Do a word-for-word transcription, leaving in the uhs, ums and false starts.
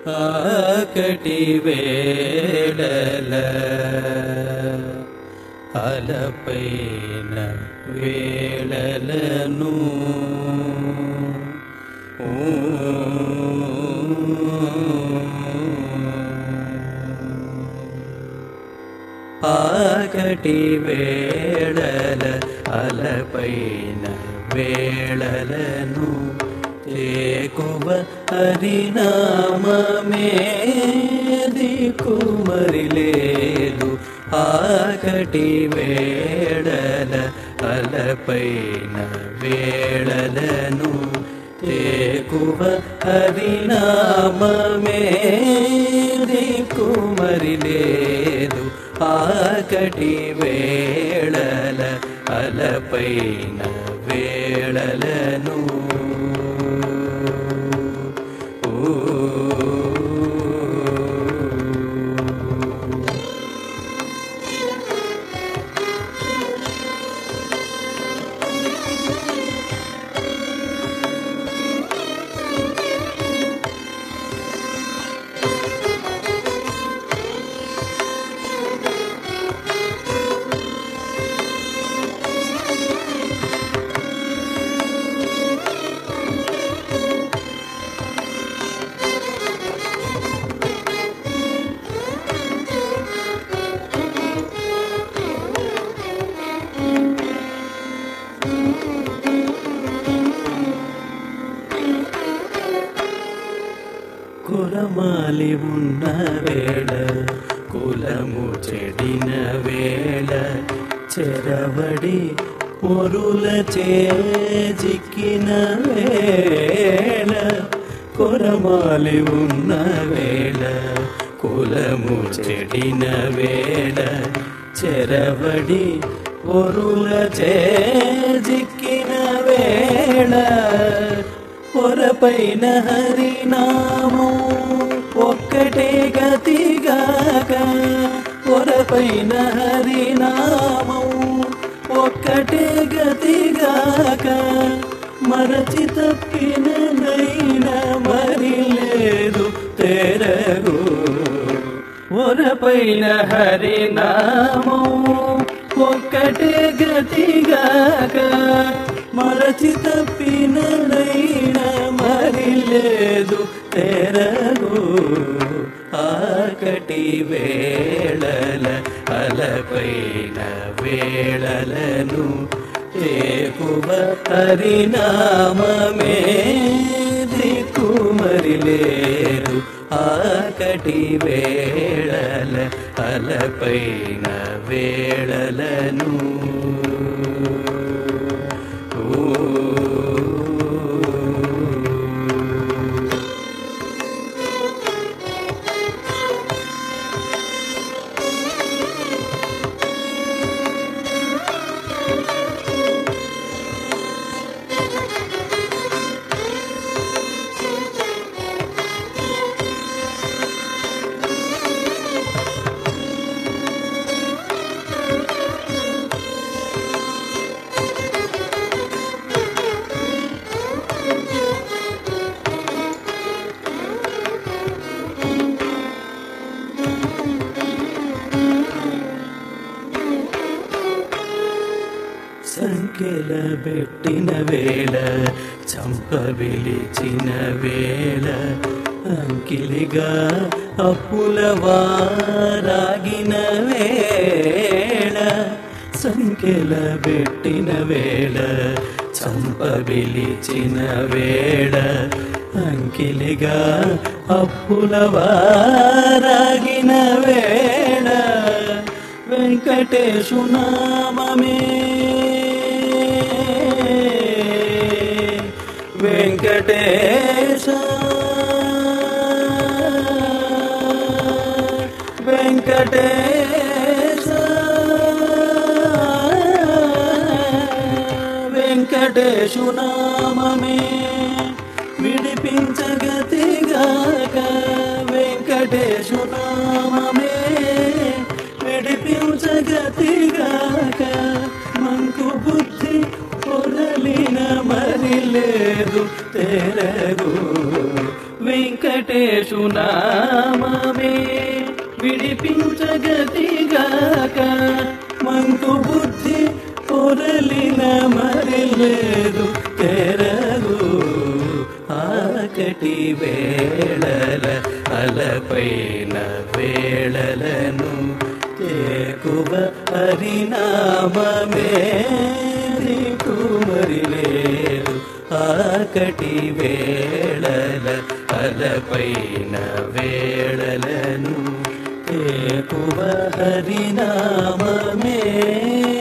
ఆకటి వేళల అలపైన వేళలను ఆకటి వేళల అలపైన వేళలను ఏకువ హరినామమే దిక్కుమరి లేదు. ఆకటి వేళల అలపైన వేళలను ఏకువ హరినామమే దిక్కుమరి లేదు. ఆకటి వేళల అలపైన వేళలను కులమాలి ఉన్న వేళ కులము చెడిన వేళ చెరవడి పొరుల చేజిక్కిన వేళ కులమాలి ఉన్న వేళ కులము చెడిన వేళ చెరవడి పొరుల చేజిక్కిన వేళ పొరపైన హరినామం ఒక్కటే గతిగాక పొరపైన హరినామం ఒక్కటే గతిగాక మరచి తప్పిన నైనా మరి లేదు తెరగు. పొరపైన హరినామం ఒక్కటే గతిగాక మరచి తప్పిన నైనా మరి లేదు తెరగు. ఆకటి వేళల అలపైన వేళలను ఏకువ హరినామమే దిక్కుమరి లేదు. ఆకటి వేళల అలపైన వేళలను సంఖ్యల పెట్టిన వేళ చంప విలిచిన వేళ అంకిలిగా అప్పుల వారాగిన వేళ సంఖ్యల పెట్టిన వేళ చంప విలిచిన వేళ అంకిలిగా అప్పుల వారాగిన వేళ వెంకటేశు నామమే వెంకటేశ వెంకటేశ వెంకటేశు నామమే విడిపించగతిగాక వెంకటేశు నామమే విడిపించగతిగాక మంకు బుద్ధి పొరలిన మరి లేదు తెరగు వెంకటేశు నామమే విడిపించగతిగాక మంకు బుద్ధి పొరలిన మరి లేదు తెరగు ఆకటి వేళల అలపైన వేళలను ఏకువ హరినామమే దిక్కుమరి లేదు ఆకటి వేళల అలపైన వేళలను ఏకువ హరినామమే